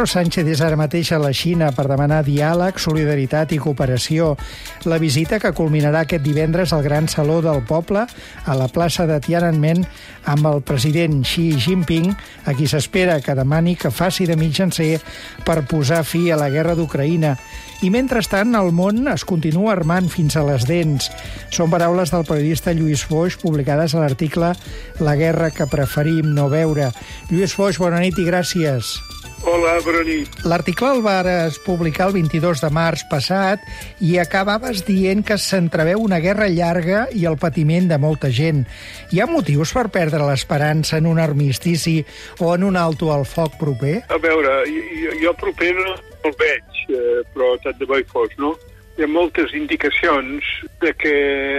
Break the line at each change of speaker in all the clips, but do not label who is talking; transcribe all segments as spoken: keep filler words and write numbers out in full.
Pedro Sánchez és ara mateix a la Xina per demanar diàleg, solidaritat i cooperació. La visita, que culminarà aquest divendres al Gran Saló del Poble, a la plaça de Tiananmen, amb el president Xi Jinping, a qui s'espera que demani que faci de mitjancer per posar fi a la guerra d'Ucraïna. I mentrestant, el món es continua armant fins a les dents. Són paraules del periodista Lluís Foix, publicades a l'article La guerra que preferim no veure. Lluís Foix, bona nit i gràcies.
Hola, bona nit.
L'article el vares publicar el vint-i-dos de març passat i acabaves dient que s'entreveu una guerra llarga i el patiment de molta gent. Hi ha motius per perdre l'esperança en un armistici o en un alto al foc proper?
A veure, jo, jo proper no el veig, eh, però tant de bo hi fos, no? Hi ha moltes indicacions de que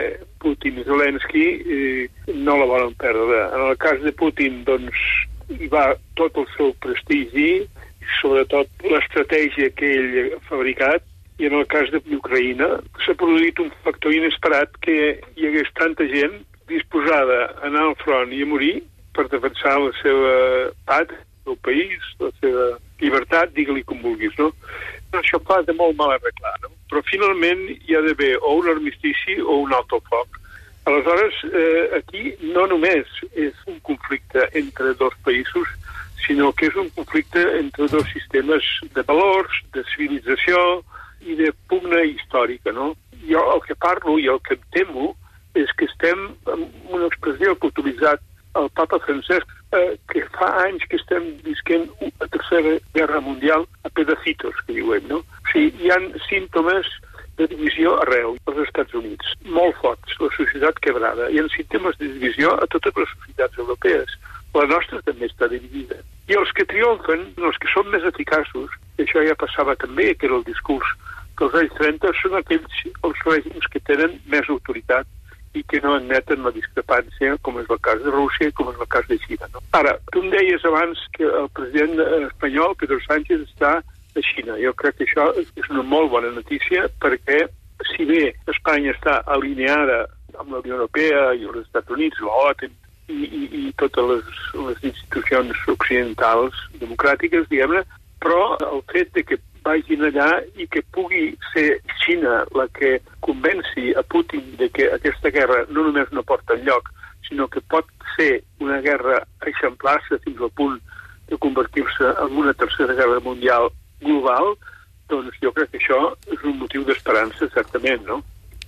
Putin i Zelensky eh, no la volen perdre. En el cas de Putin, doncs, hi va tot el seu prestigi, sobretot l'estratègia que ell ha fabricat, i en el cas d'Ucraïna s'ha produït un factor inesperat, que hi hagués tanta gent disposada a anar al front i a morir per defensar la seva pàtria, el país, la seva llibertat, digue-li com vulguis, no? Això fa de molt mal arreglar, no? Però finalment hi ha d'haver o un armistici o un alto foc. Aleshores, eh, aquí no només és un conflicte entre dos països, sinó que és un conflicte entre dos sistemes de valors, de civilització i de pugna històrica, no? Jo el que parlo i el que em temo és que estem amb una expressió que ha utilitzat el papa Francesc, eh, que fa anys que estem visquent la tercera guerra mundial a pedacitos, que diuen, no? O sigui, hi ha símptomes de divisió arreu als Estats Units, molt forts, la societat quebrada. Hi ha sistemes de divisió a totes les societats europees. La nostra també està dividida. I els que triomfen, els que són més eficaços, i això ja passava també, que era el discurs dels anys trenta, són aquells els règims que tenen més autoritat i que no admeten la discrepància, com és el cas de Rússia i com és el cas de Xina, no? Ara, tu em deies abans que el president espanyol, Pedro Sánchez, està a Xina. Jo crec que això és una molt bona notícia, perquè si bé Espanya està alineada amb la Unió Europea i els Estats Units, l'OTAN i, i, i totes les, les institucions occidentals democràtiques, diguem-ne, però el fet de que vagin allà i que pugui ser Xina la que convenci a Putin de que aquesta guerra no només no porta enlloc, sinó que pot ser una guerra eixamplar-se fins al punt de convertir-se en una tercera guerra mundial global, doncs jo crec que això és un motiu d'esperança, certament, no?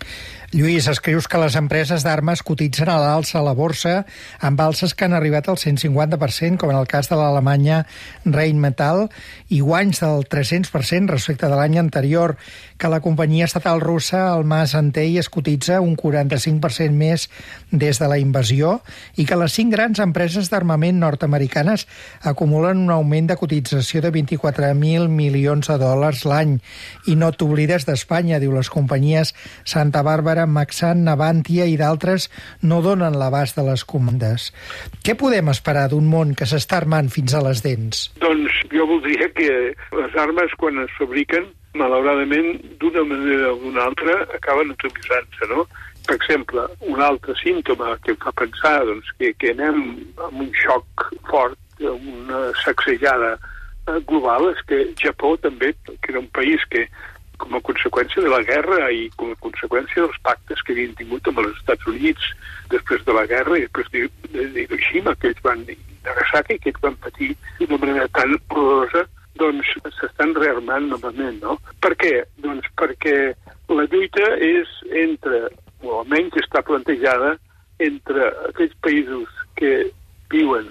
Lluís, escrius que les empreses d'armes cotitzen a l'alça a la borsa amb alces que han arribat al cent cinquanta per cent, com en el cas de l'Alemanya Rheinmetall, i guanys del tres-cents per cent respecte de l'any anterior, que la companyia estatal russa, el Mas Antey, es cotitza un quaranta-cinc per cent més des de la invasió, i que les cinc grans empreses d'armament nord-americanes acumulen un augment de cotització de vint-i-quatre mil milions de dòlars l'any. I no t'oblides d'Espanya, diu, les companyies Santa Bàrbara, Maxant, Navantia i d'altres no donen l'abast de les comandes. Què podem esperar d'un món que s'està armant fins a les dents?
Doncs jo voldria que les armes, quan es fabriquen, malauradament, d'una manera o d'una altra, acaben atomitzant-se, no? Per exemple, un altre símptoma que em fa pensar doncs, que, que anem amb un xoc fort, una sacsejada global, és que Japó també, que era un país que com a conseqüència de la guerra i com a conseqüència dels pactes que havien tingut amb els Estats Units després de la guerra i després de, de, de Hiroshima, que ells van, Nagasaki, que ells van patir d'una manera tan horrorosa, doncs s'estan rearmant novament, no? Per què? Doncs perquè la lluita és entre, o almenys està plantejada, entre aquells països que viuen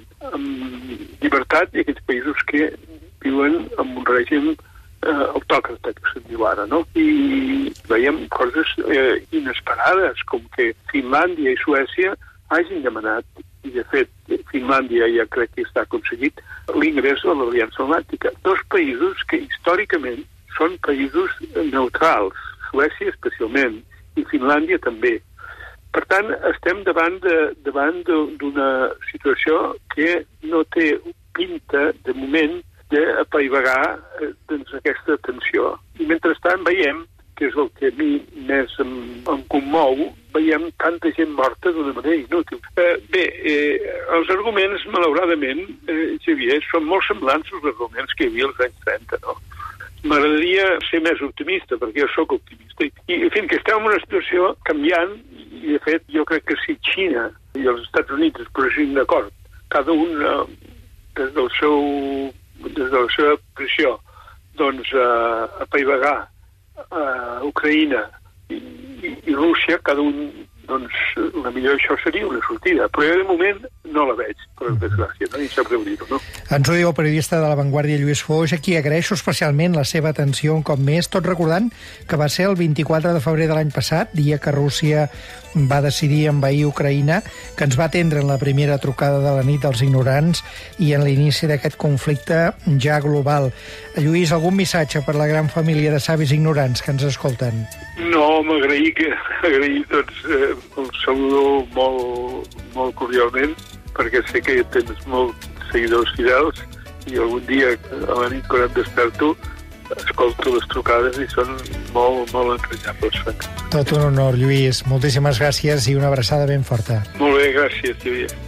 amb llibertat i aquells països que viuen amb un règim eh, autòcrata, que se'n diu ara, no? I veiem coses eh, inesperades, com que Finlàndia i Suècia hagin demanat, i de fet Finlàndia ja crec que està aconseguit, l'ingrés a l'Aliança Atlàntica. Dos països que històricament són països neutrals, Suècia especialment, i Finlàndia també. Per tant, estem davant de, davant d'una situació que no té pinta, de moment, d'apaivagar doncs, aquesta tensió. I mentrestant veiem que és el que a mi més em, em commou, veiem tanta gent morta d'una manera inútil. Eh, bé, eh, els arguments, malauradament, eh, Xavier, són molt semblants als arguments que hi havia als anys trenta, no? M'agradaria ser més optimista, perquè jo sóc optimista. I, en fi, que estem en una situació canviant, i de fet, jo crec que si Xina i els Estats Units es posessin d'acord, cada un eh, des del seu des de la seva posició, doncs, eh, apaivagar eh, Ucraïna i, i, i Rússia, cada un, doncs, la millor això seria una sortida. Però jo, de moment, no la veig, per desgràcia, no? I sap greu dir-ho, no?
Ens ho diu el periodista de La Vanguardia, Lluís Foix, a qui agraeixo especialment la seva atenció un cop més, tot recordant que va ser el vint-i-quatre de febrer de l'any passat, dia que Rússia va decidir envair Ucraïna, que ens va atendre en la primera trucada de la nit dels ignorants i en l'inici d'aquest conflicte ja global. Lluís, algun missatge per la gran família de savis ignorants que ens escolten?
No, m'agraï que agraï, doncs, eh, el saludo molt, molt cordialment, perquè sé que tens molts seguidors fidels i algun dia a la nit quan em desperto escolto les trucades i són molt, molt entranyables.
Tot un honor, Lluís. Moltíssimes gràcies i una abraçada ben forta.
Molt bé, gràcies, Xavier.